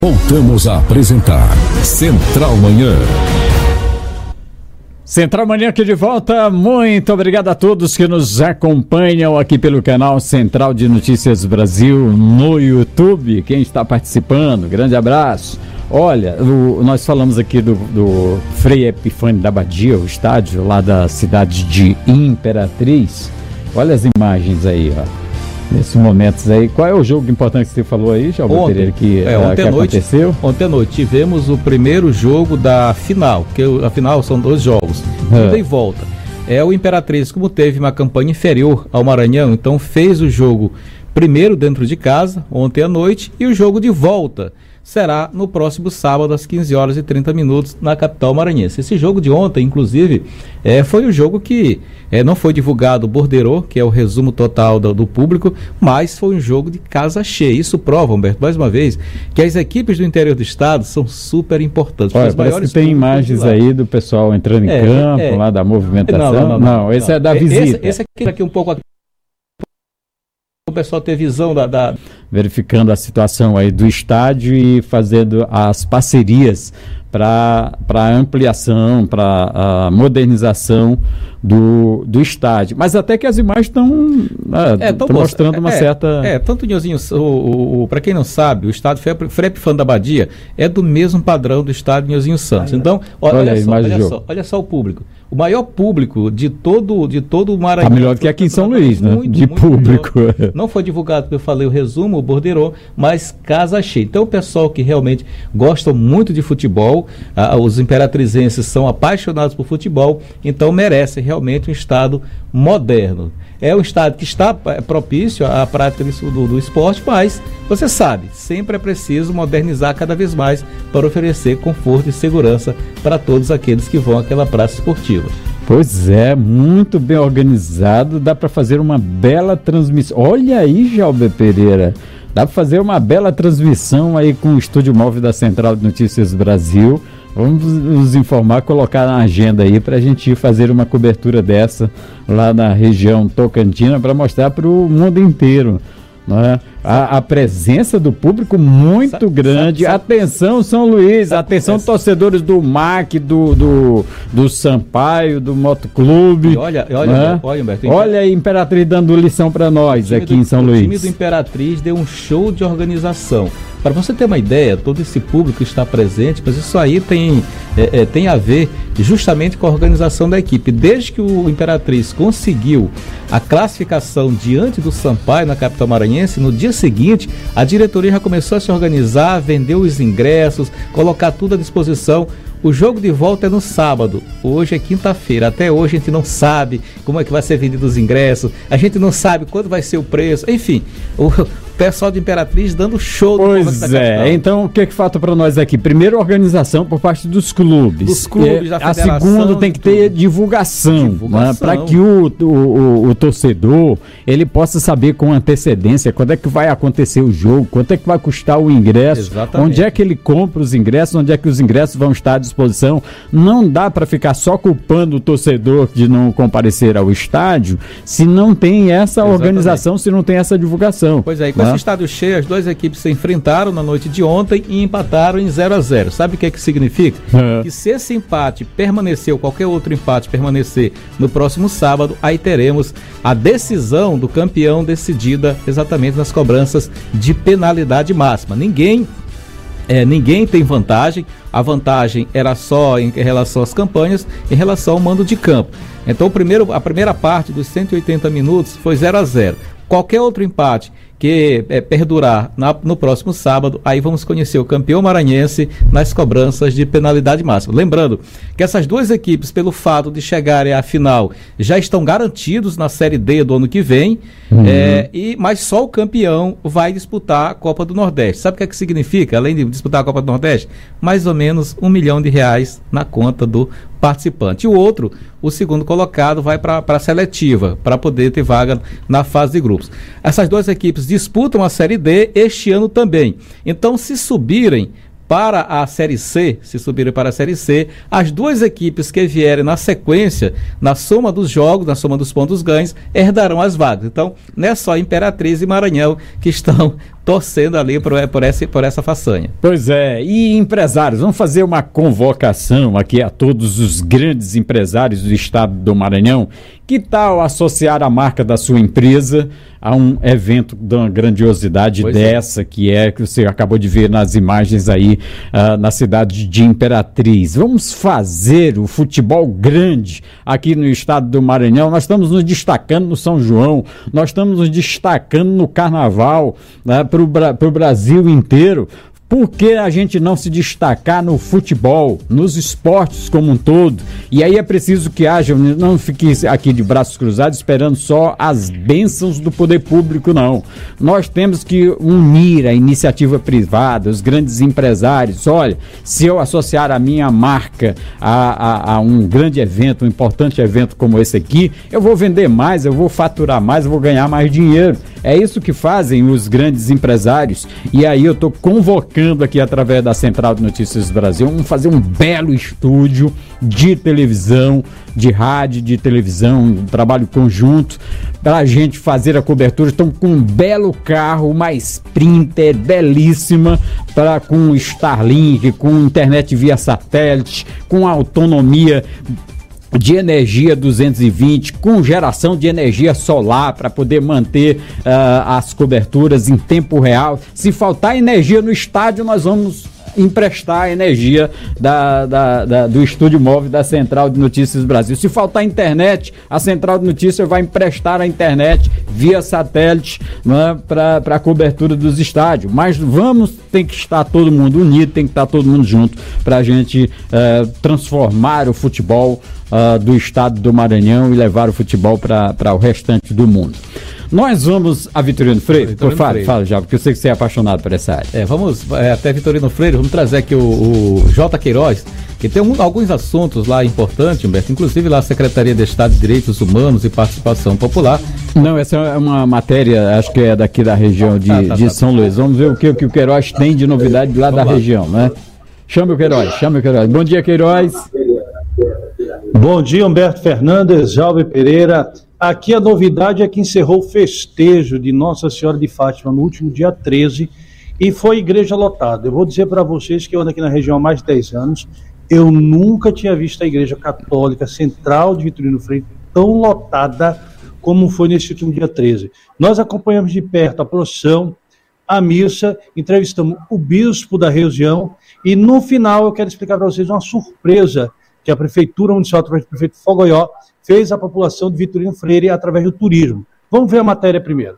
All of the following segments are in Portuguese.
Voltamos a apresentar Central Manhã. Central Manhã aqui de volta. Muito obrigado a todos que nos acompanham aqui pelo canal Central de Notícias Brasil no YouTube. Quem está participando, grande abraço. Olha, nós falamos aqui do Frei Epifânio da Badia, o estádio lá da cidade de Imperatriz. Olha as imagens aí, ó. Nesses momentos aí, qual é o jogo importante que você falou aí, Jalber Pereira, que aconteceu? Ontem à noite tivemos o primeiro jogo da final, porque a final são 2 jogos, ida e volta. O Imperatriz, como teve uma campanha inferior ao Maranhão, então fez o jogo primeiro dentro de casa, ontem à noite, e o jogo de volta será no próximo sábado, às 15h30, na capital maranhense. Esse jogo de ontem, inclusive, foi o jogo que não foi divulgado o borderô, que é o resumo total do público, mas foi um jogo de casa cheia. Isso prova, Humberto, mais uma vez, que as equipes do interior do estado são super importantes. Olha, parece que tem imagens aí do pessoal entrando em campo, lá da movimentação. Não, esse é da visita. Esse aqui um pouco... O pessoal ter visão verificando a situação aí do estádio e fazendo as parcerias para ampliação, para a modernização do estádio. Mas até que as imagens estão mostrando uma certa... Tanto Nhozinho, para quem não sabe, o estádio Frei Epifânio da Badia é do mesmo padrão do estádio Nhozinho Santos. Então, olha só o público. O maior público de todo o Maranhão. Está melhor do que aqui em São Luís, né? De público. Não foi divulgado, como eu falei, o resumo, o borderô, mas casa cheia. Então, o pessoal que realmente gosta muito de futebol, os imperatrizenses são apaixonados por futebol, então merece realmente um estado moderno. É um estado que está propício à prática do esporte, mas você sabe, sempre é preciso modernizar cada vez mais para oferecer conforto e segurança para todos aqueles que vão àquela praça esportiva. Pois é, muito bem organizado, dá para fazer uma bela transmissão. Olha aí, Jalber Pereira, dá para fazer uma bela transmissão aí com o estúdio móvel da Central de Notícias Brasil. Vamos nos informar, colocar na agenda aí para a gente fazer uma cobertura dessa lá na região tocantina para mostrar para o mundo inteiro, né? A presença do público muito grande. Atenção, São Luís, atenção, torcedores do MAC, do Sampaio, do Motoclube. Olha, Humberto, olha a Imperatriz dando lição para nós aqui em São Luís. O time do Imperatriz deu um show de organização. Para você ter uma ideia, todo esse público está presente, mas isso aí tem a ver justamente com a organização da equipe. Desde que o Imperatriz conseguiu a classificação diante do Sampaio na capital maranhense, no dia seguinte, a diretoria já começou a se organizar, vender os ingressos, colocar tudo à disposição. O jogo de volta é no sábado, hoje é quinta-feira, até hoje a gente não sabe como é que vai ser vendido os ingressos, a gente não sabe quanto vai ser o preço, enfim, o pessoal de Imperatriz dando show. Pois é, então o que falta para nós aqui? Primeiro, organização por parte dos clubes. Dos clubes, da federação. A segunda tem que ter divulgação. Né? Para que o torcedor ele possa saber com antecedência quando é que vai acontecer o jogo, quanto é que vai custar o ingresso, onde é que ele compra os ingressos, onde é que os ingressos vão estar à disposição. Não dá para ficar só culpando o torcedor de não comparecer ao estádio se não tem essa organização, se não tem essa divulgação. Pois é, com esse estádio cheio, as duas equipes se enfrentaram na noite de ontem e empataram em 0-0. Sabe o que significa? Que se esse empate permanecer, ou qualquer outro empate permanecer no próximo sábado, aí teremos a decisão do campeão decidida exatamente nas cobranças de penalidade máxima. Ninguém tem vantagem, a vantagem era só em relação às campanhas, em relação ao mando de campo. Então a primeira parte dos 180 minutos foi 0-0. Qualquer outro empate que perdurar no próximo sábado, aí vamos conhecer o campeão maranhense nas cobranças de penalidade máxima. Lembrando que essas duas equipes, pelo fato de chegarem à final, já estão garantidos na Série D do ano que vem, mas só o campeão vai disputar a Copa do Nordeste. Sabe o que significa, além de disputar a Copa do Nordeste? Mais ou menos R$1 milhão na conta do participante. E o segundo colocado, vai para a seletiva, para poder ter vaga na fase de grupos. Essas duas equipes disputam a Série D este ano também. Então, se subirem para a Série C, as duas equipes que vierem na sequência, na soma dos jogos, na soma dos pontos ganhos, herdarão as vagas. Então, não é só Imperatriz e Maranhão que estão torcendo ali por essa façanha. Pois é, e empresários, vamos fazer uma convocação aqui a todos os grandes empresários do estado do Maranhão. Que tal associar a marca da sua empresa a um evento de uma grandiosidade dessa, que você acabou de ver nas imagens aí na cidade de Imperatriz? Vamos fazer o futebol grande aqui no estado do Maranhão. Nós estamos nos destacando no São João, nós estamos nos destacando no Carnaval, né, para o Brasil inteiro. Por que a gente não se destacar no futebol, nos esportes como um todo? E aí é preciso que haja, não fique aqui de braços cruzados esperando só as bênçãos do poder público, não. Nós temos que unir a iniciativa privada, os grandes empresários. Olha, se eu associar a minha marca a um grande evento, um importante evento como esse aqui, eu vou vender mais, eu vou faturar mais, eu vou ganhar mais dinheiro. É isso que fazem os grandes empresários. E aí eu estou convocando aqui através da Central de Notícias Brasil, vamos fazer um belo estúdio de televisão, de rádio, de televisão, um trabalho conjunto para a gente fazer a cobertura. Estão com um belo carro, uma Sprinter belíssima, com Starlink, com internet via satélite, com autonomia de energia 220, com geração de energia solar para poder manter as coberturas em tempo real. Se faltar energia no estádio, nós vamos emprestar a energia do estúdio móvel da Central de Notícias Brasil. Se faltar internet, a Central de Notícias vai emprestar a internet via satélite, né, para a cobertura dos estádios. Mas tem que estar todo mundo unido, tem que estar todo mundo junto para a gente transformar o futebol do estado do Maranhão e levar o futebol para o restante do mundo. Nós vamos a Vitorino Freire. Fala já, porque eu sei que você é apaixonado por essa área. Vamos até Vitorino Freire, vamos trazer aqui o J. Queiroz, que tem alguns assuntos lá importantes, Humberto, inclusive lá a Secretaria de Estado de Direitos Humanos e Participação Popular. Não, essa é uma matéria, acho que é daqui da região de São Luís. Vamos ver o que o Queiroz tem de novidade lá da região, né? Chame o Queiroz. Bom dia, Queiroz. Bom dia, Humberto Fernandes, Jalve Pereira. Aqui a novidade é que encerrou o festejo de Nossa Senhora de Fátima no último dia 13 e foi igreja lotada. Eu vou dizer para vocês que eu ando aqui na região há mais de 10 anos, eu nunca tinha visto a igreja católica central de Vitorino Freire tão lotada como foi nesse último dia 13. Nós acompanhamos de perto a procissão, a missa, entrevistamos o bispo da região e no final eu quero explicar para vocês uma surpresa que a Prefeitura Municipal, através do prefeito Fogoió, fez à população de Vitorino Freire através do turismo. Vamos ver a matéria primeiro.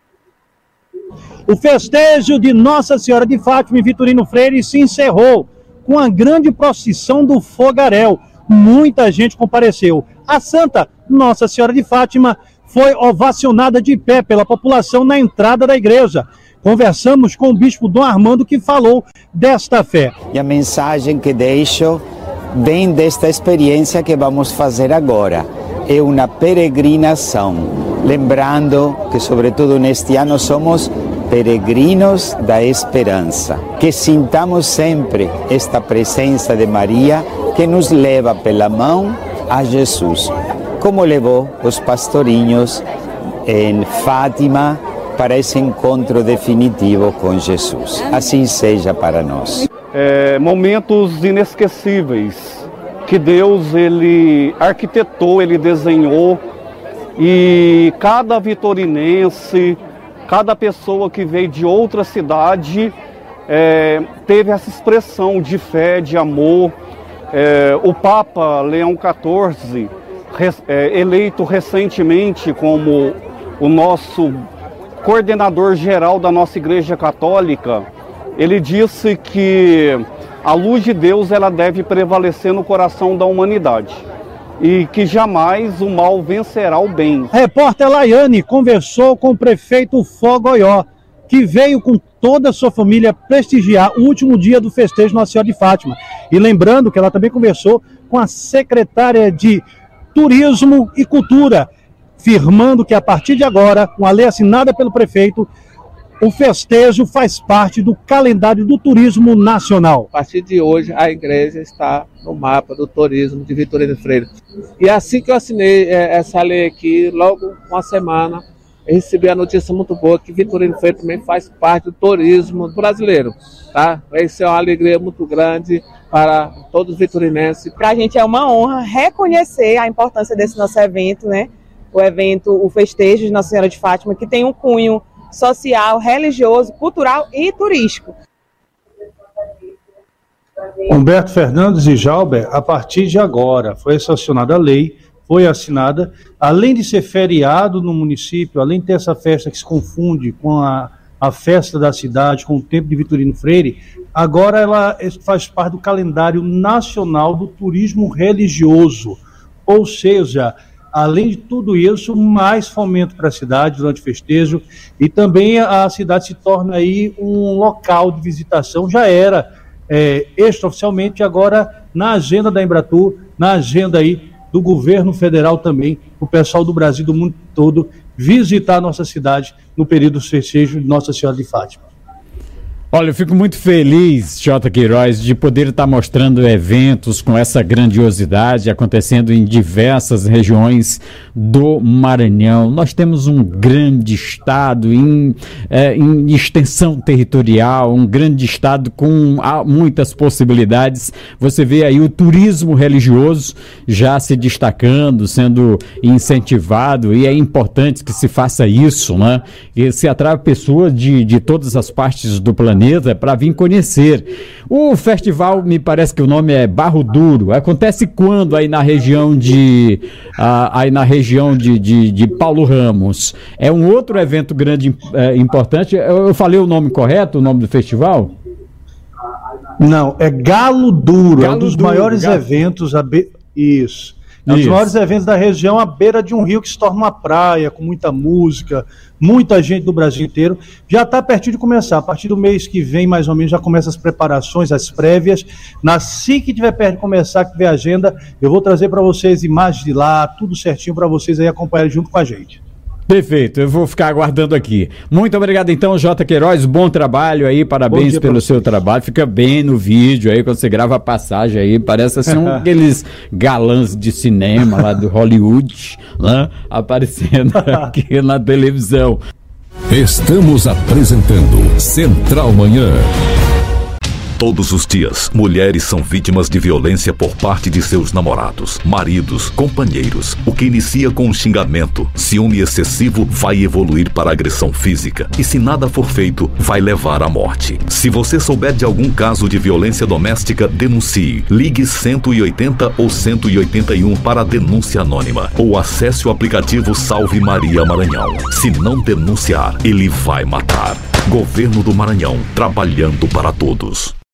O festejo de Nossa Senhora de Fátima em Vitorino Freire se encerrou com a grande procissão do Fogaréu. Muita gente compareceu. A Santa Nossa Senhora de Fátima foi ovacionada de pé pela população na entrada da igreja. Conversamos com o bispo Dom Armando, que falou desta fé. E a mensagem que deixo vem desta experiência que vamos fazer agora. É uma peregrinação. Lembrando que, sobretudo neste ano, somos peregrinos da esperança. Que sintamos sempre esta presença de Maria que nos leva pela mão a Jesus, como levou os pastorinhos em Fátima para esse encontro definitivo com Jesus. Assim seja para nós. Momentos inesquecíveis que Deus ele arquitetou, ele desenhou, e cada vitorinense, cada pessoa que veio de outra cidade teve essa expressão de fé, de amor. O Papa Leão XIV, eleito recentemente como o nosso coordenador geral da nossa Igreja Católica, ele disse que a luz de Deus ela deve prevalecer no coração da humanidade e que jamais o mal vencerá o bem. A repórter Laiane conversou com o prefeito Fogoió, que veio com toda a sua família prestigiar o último dia do festejo Nossa Senhora de Fátima. E lembrando que ela também conversou com a secretária de Turismo e Cultura, afirmando que a partir de agora, com a lei assinada pelo prefeito, o festejo faz parte do calendário do turismo nacional. A partir de hoje, a igreja está no mapa do turismo de Vitorino Freire. E assim que eu assinei essa lei aqui, logo uma semana, Eu recebi a notícia muito boa que Vitorino Freire também faz parte do turismo brasileiro, tá? Isso é uma alegria muito grande para todos os vitorinenses. Para a gente é uma honra reconhecer a importância desse nosso evento, né? O festejo de Nossa Senhora de Fátima, que tem um cunho social, religioso, cultural e turístico. Humberto Fernandes e Jalber, a partir de agora, foi sancionada a lei, foi assinada, além de ser feriado no município, além de ter essa festa que se confunde com a festa da cidade, com o tempo de Vitorino Freire, agora ela faz parte do calendário nacional do turismo religioso, ou seja, além de tudo isso, mais fomento para a cidade durante o festejo, e também a cidade se torna aí um local de visitação, já era extraoficialmente, agora na agenda da Embratur, na agenda aí do governo federal também, o pessoal do Brasil, do mundo todo, visitar a nossa cidade no período do festejo de Nossa Senhora de Fátima. Olha, eu fico muito feliz, J. Queiroz, de poder estar mostrando eventos com essa grandiosidade acontecendo em diversas regiões do Maranhão. Nós temos um grande estado em extensão territorial, um grande estado com muitas possibilidades. Você vê aí o turismo religioso já se destacando, sendo incentivado, e é importante que se faça isso, né? E se atrai pessoas de todas as partes do planeta para vir conhecer. O festival, me parece que o nome é Barro Duro. Acontece quando aí na região de Paulo Ramos? É um outro evento grande, importante. Eu falei o nome correto, o nome do festival? Não, é Galo Duro, é um dos maiores eventos. Isso. É um dos maiores eventos da região, à beira de um rio que se torna uma praia, com muita música, muita gente do Brasil inteiro. Já está pertinho de começar. A partir do mês que vem, mais ou menos, já começam as preparações, as prévias. Assim que tiver perto de começar, que tiver agenda, eu vou trazer para vocês imagens de lá, tudo certinho para vocês aí acompanharem junto com a gente. Perfeito, eu vou ficar aguardando aqui. Muito obrigado então, J. Queiroz, bom trabalho aí, parabéns pelo seu trabalho, fica bem no vídeo aí, quando você grava a passagem aí, parece assim aqueles galãs de cinema lá do Hollywood, né, aparecendo aqui na televisão. Estamos apresentando Central Manhã. Todos os dias, mulheres são vítimas de violência por parte de seus namorados, maridos, companheiros. O que inicia com um xingamento, ciúme excessivo, vai evoluir para agressão física. E se nada for feito, vai levar à morte. Se você souber de algum caso de violência doméstica, denuncie. Ligue 180 ou 181 para a denúncia anônima. Ou acesse o aplicativo Salve Maria Maranhão. Se não denunciar, ele vai matar. Governo do Maranhão, trabalhando para todos.